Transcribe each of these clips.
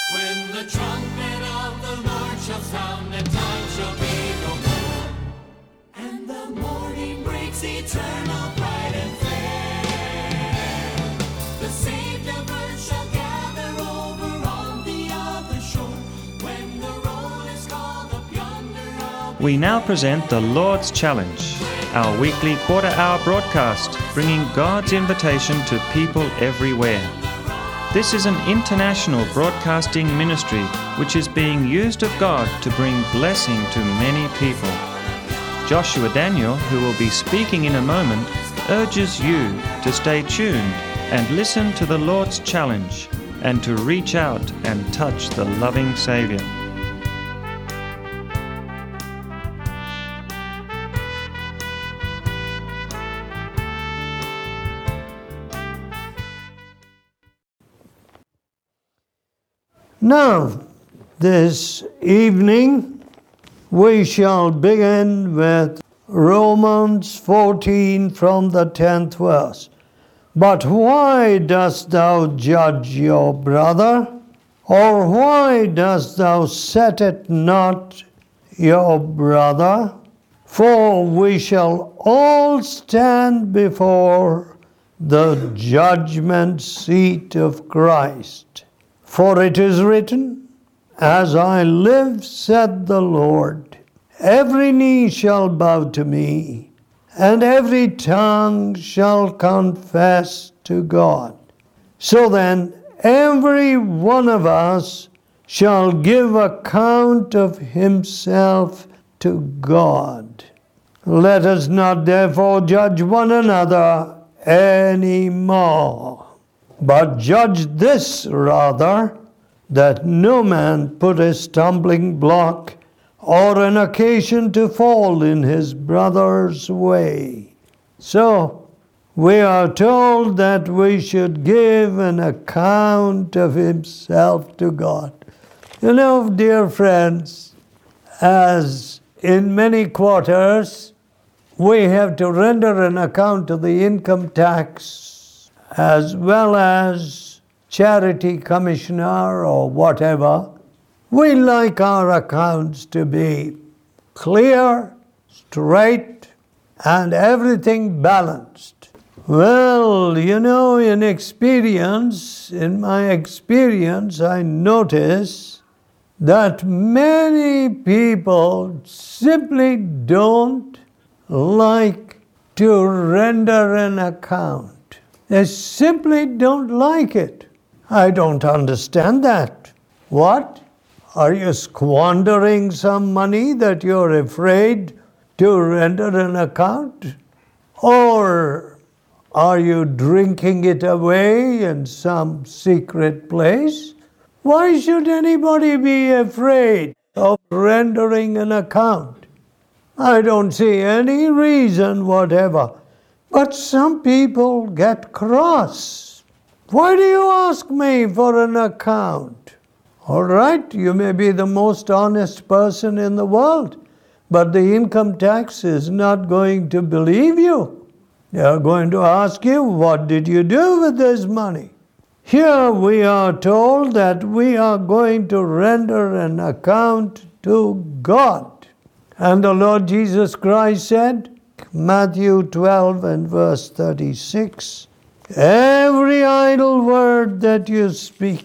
When the trumpet of the Lord shall sound, and time shall be no more, and the morning breaks eternal, bright and fair. The saved of earth shall gather over on the other shore, when the roll is called up yonder. We now present the Lord's Challenge, our weekly quarter-hour broadcast, bringing God's invitation to people everywhere. This is an international broadcasting ministry which is being used of God to bring blessing to many people. Joshua Daniel, who will be speaking in a moment, urges you to stay tuned and listen to the Lord's challenge and to reach out and touch the loving Savior. Now, this evening, we shall begin with Romans 14 from the 10th verse. But why dost thou judge your brother? Or why dost thou set at naught your brother? For we shall all stand before the judgment seat of Christ. For it is written, As I live, said the Lord, every knee shall bow to me, and every tongue shall confess to God. So then, every one of us shall give account of himself to God. Let us not therefore judge one another any more. But judge this rather, that no man put a stumbling block or an occasion to fall in his brother's way. So, we are told that we should give an account of himself to God. You know, dear friends, as in many quarters, we have to render an account to the income tax as well as charity commissioner or whatever. We like our accounts to be clear, straight, and everything balanced. Well, you know, in my experience, I notice that many people simply don't like to render an account. They simply don't like it. I don't understand that. What? Are you squandering some money that you're afraid to render an account? Or are you drinking it away in some secret place? Why should anybody be afraid of rendering an account? I don't see any reason whatever. But some people get cross. Why do you ask me for an account? All right, you may be the most honest person in the world, but the income tax is not going to believe you. They are going to ask you, what did you do with this money? Here we are told that we are going to render an account to God. And the Lord Jesus Christ said, Matthew 12 and verse 36, every idle word that you speak,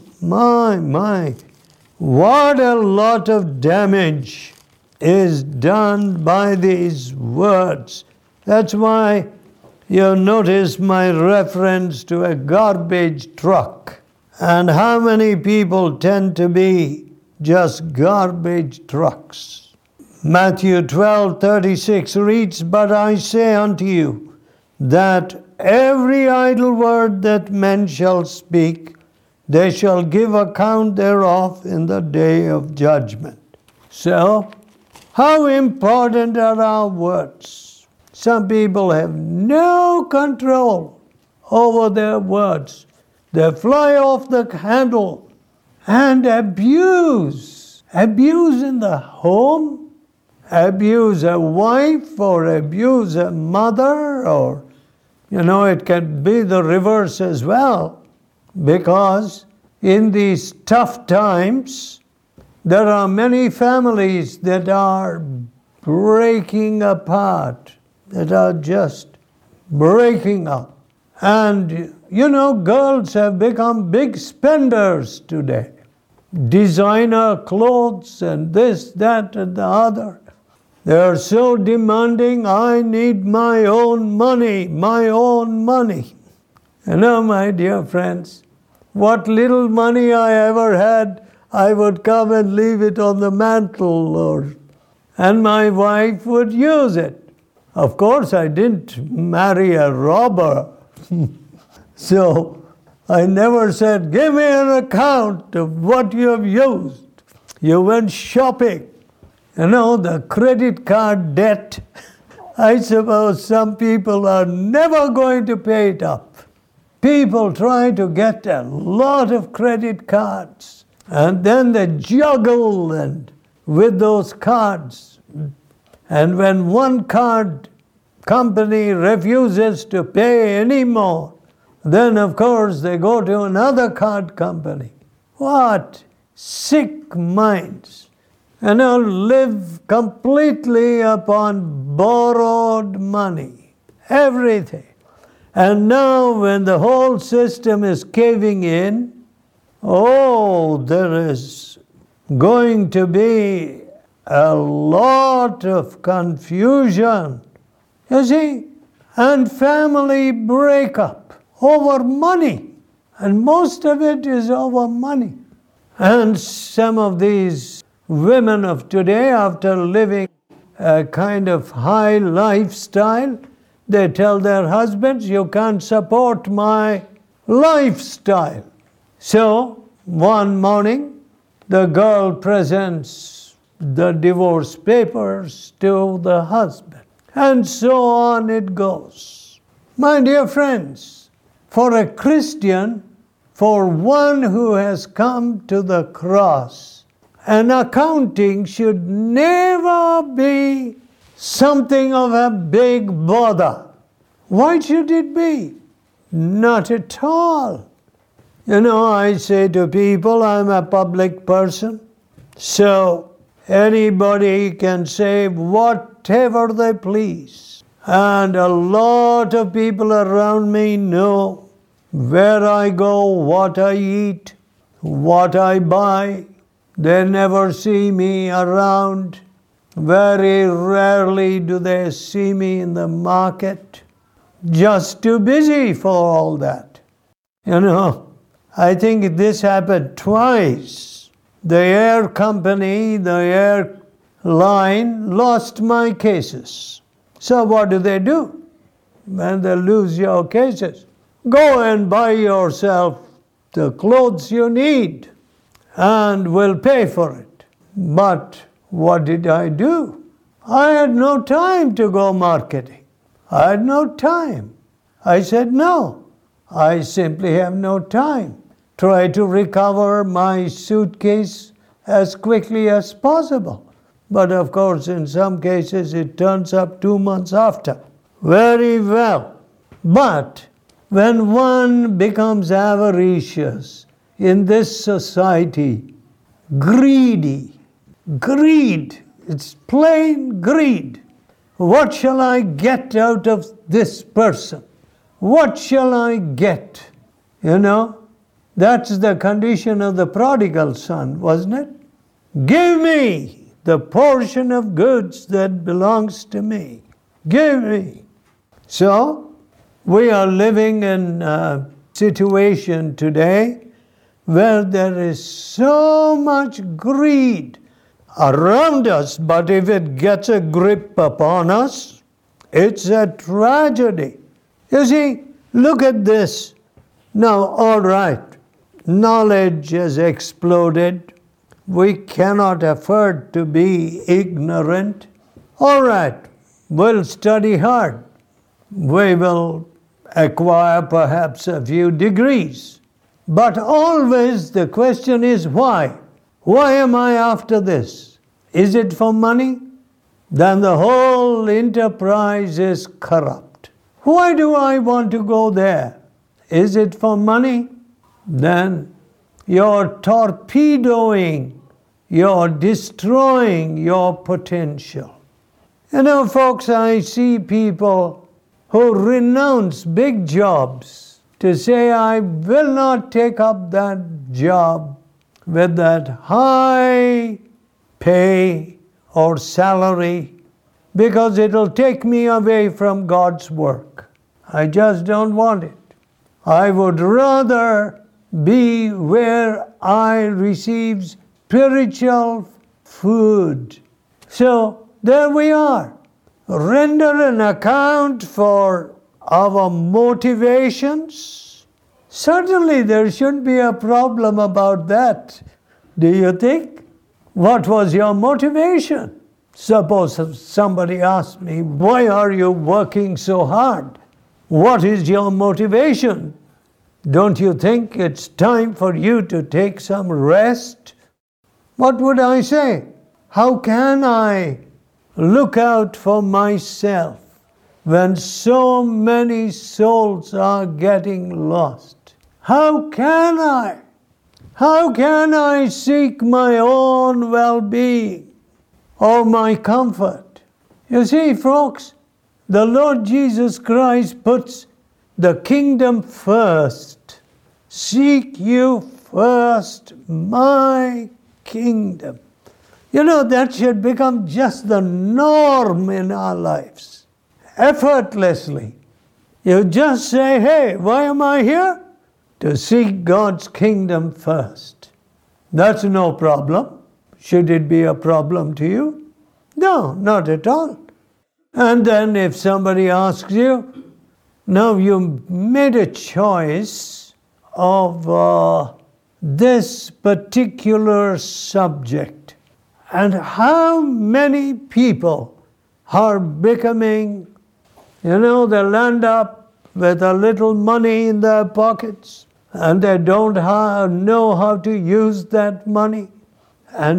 my, what a lot of damage is done by these words. That's why you notice my reference to a garbage truck. And how many people tend to be just garbage trucks? Matthew 12:36 reads, But I say unto you, that every idle word that men shall speak, they shall give account thereof in the day of judgment. So, how important are our words? Some people have no control over their words. They fly off the handle and abuse. Abuse in the home, abuse a wife or abuse a mother, or, it can be the reverse as well. Because in these tough times, there are many families that are breaking apart, that are just breaking up. And, girls have become big spenders today. Designer clothes and this, that, and the other. They are so demanding, I need my own money, my own money. My dear friends, what little money I ever had, I would come and leave it on the mantle, and my wife would use it. Of course, I didn't marry a robber. So I never said, give me an account of what you have used. You went shopping. The credit card debt, I suppose some people are never going to pay it up. People try to get a lot of credit cards, and then they juggle with those cards. And when one card company refuses to pay anymore, then of course they go to another card company. What sick minds! Live completely upon borrowed money. Everything. And now when the whole system is caving in, there is going to be a lot of confusion. You see? And family breakup over money. And most of it is over money. And some of these women of today, after living a kind of high lifestyle, they tell their husbands, you can't support my lifestyle. So, one morning, the girl presents the divorce papers to the husband. And so on it goes. My dear friends, for a Christian, for one who has come to the cross, an accounting should never be something of a big bother. Why should it be? Not at all. I say to people, I'm a public person, so anybody can say whatever they please. And a lot of people around me know where I go, what I eat, what I buy. They never see me around. Very rarely do they see me in the market. Just too busy for all that. I think this happened twice. The air company, the airline lost my cases. So what do? When they lose your cases, go and buy yourself the clothes you need, and we'll pay for it. But what did I do? I had no time to go marketing. I had no time. I said no. I simply have no time. Try to recover my suitcase as quickly as possible. But of course, in some cases, it turns up 2 months after. Very well. But when one becomes avaricious in this society, greed, it's plain greed. What shall I get out of this person? What shall I get? That's the condition of the prodigal son, wasn't it? Give me the portion of goods that belongs to me. Give me. So, we are living in a situation today where there is so much greed around us, but if it gets a grip upon us, it's a tragedy. You see, look at this. Now, all right, knowledge has exploded. We cannot afford to be ignorant. All right, we'll study hard. We will acquire perhaps a few degrees. But always the question is why? Why am I after this? Is it for money? Then the whole enterprise is corrupt. Why do I want to go there? Is it for money? Then You're torpedoing, you're destroying your potential. You know, folks, I see people who renounce big jobs to say, I will not take up that job with that high pay or salary because it'll take me away from God's work. I just don't want it. I would rather be where I receive spiritual food. So there we are. Render an account for our motivations. Certainly there shouldn't be a problem about that. Do you think? What was your motivation? Suppose somebody asked me, why are you working so hard? What is your motivation? Don't you think it's time for you to take some rest? What would I say? How can I look out for myself when so many souls are getting lost? How can I? How can I seek my own well-being or my comfort? You see, folks, the Lord Jesus Christ puts the kingdom first. Seek you first my kingdom. You know, that should become just the norm in our lives. Effortlessly. You just say, hey, why am I here? To seek God's kingdom first. That's no problem. Should it be a problem to you? No, not at all. And then if somebody asks you, now you made a choice of this particular subject. And how many people are becoming, they'll end up with a little money in their pockets and they don't know how to use that money. And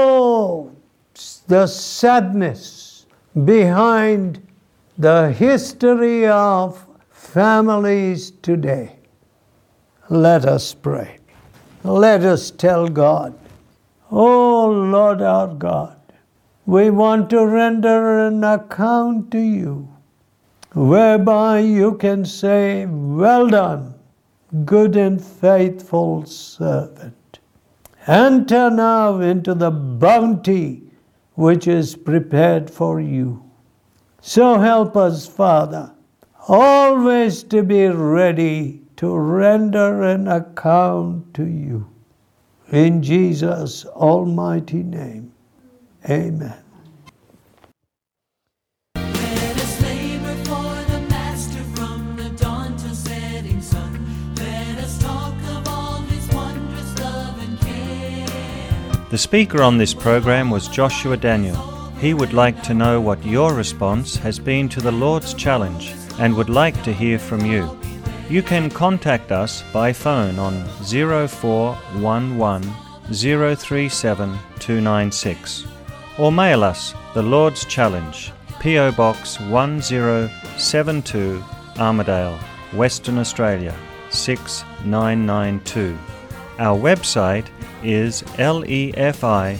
the sadness behind the history of families today. Let us pray. Let us tell God, oh Lord our God, we want to render an account to you, whereby you can say, well done, good and faithful servant. Enter now into the bounty which is prepared for you. So help us, Father, always to be ready to render an account to you. In Jesus' almighty name, amen. Let us labor for the Master from the dawn till setting sun. Let us talk of all His wondrous love and care. The speaker on this program was Joshua Daniel. He would like to know what your response has been to the Lord's challenge and would like to hear from you. You can contact us by phone on 0411 037 296 or mail us the Lord's Challenge, P.O. Box 1072, Armidale, Western Australia 6992. Our website is lefi.org.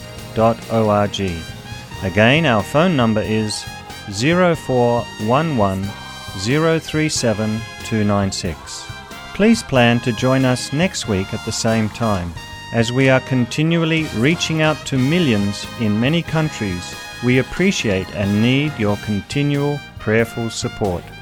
Again, our phone number is 0411 037 296. Please plan to join us next week at the same time. As we are continually reaching out to millions in many countries, we appreciate and need your continual prayerful support.